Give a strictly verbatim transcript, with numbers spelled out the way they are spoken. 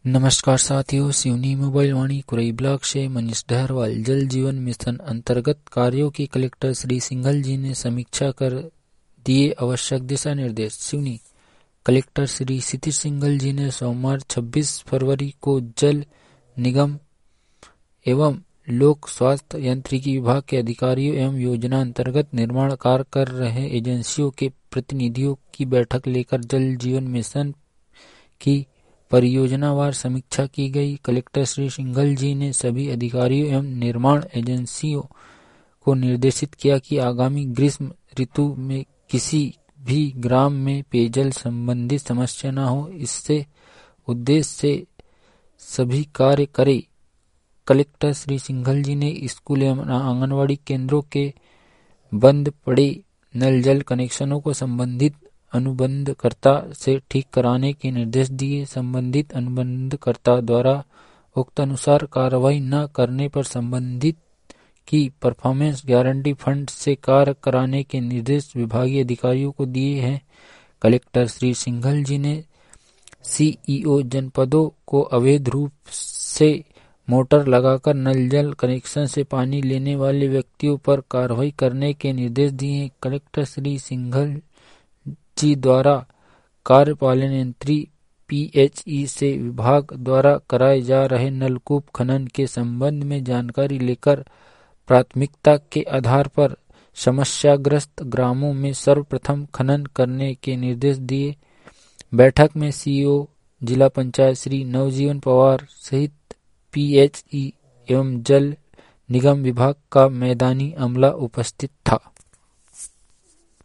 नमस्कार साथियों, Seoni mobile Vaani Kurai block से मनीष डहरवाल। जल जीवन मिशन अंतर्गत कार्यों की कलेक्टर श्री सिंघल जी ने समीक्षा कर दिए आवश्यक दिशा निर्देश। सिवनी कलेक्टर श्री क्षितिज सिंघल जी ने सोमवार छब्बीस फरवरी को जल निगम एवं लोक स्वास्थ्य यांत्रिकी विभाग के अधिकारियों एवं योजना अंतर्गत निर्माण कार्य कर रहे एजेंसियों के प्रतिनिधियों की बैठक लेकर जल जीवन मिशन की परियोजनावार समीक्षा की गई। कलेक्टर श्री सिंघल जी ने सभी अधिकारियों एवं निर्माण एजेंसियों को निर्देशित किया कि आगामी ग्रीष्म ऋतु में किसी भी ग्राम में पेयजल संबंधित समस्या न हो, इससे उद्देश्य से सभी कार्य करें। कलेक्टर श्री सिंघल जी ने स्कूल एवं आंगनवाड़ी केंद्रों के बंद पड़े नल जल कनेक्शनों को संबंधित अनुबंधकर्ता से ठीक कराने के निर्देश दिए। संबंधित अनुबंधकर्ता द्वारा उक्त अनुसार कार्रवाई न करने पर संबंधित की परफॉर्मेंस गारंटी फंड से कार्य कराने के निर्देश विभागीय अधिकारियों को दिए हैं। कलेक्टर श्री सिंघल जी ने सीईओ जनपदों को अवैध रूप से मोटर लगाकर नल जल कनेक्शन से पानी लेने वाले व्यक्तियों पर कार्रवाई करने के निर्देश दिए। कलेक्टर श्री सिंघल जी द्वारा कार्यपालन यंत्री पीएचई से विभाग द्वारा कराए जा रहे नलकूप खनन के संबंध में जानकारी लेकर प्राथमिकता के आधार पर समस्याग्रस्त ग्रामों में सर्वप्रथम खनन करने के निर्देश दिए। बैठक में सीईओ जिला पंचायत श्री नवजीवन पवार सहित पीएचई एवं जल निगम विभाग का मैदानी अमला उपस्थित था।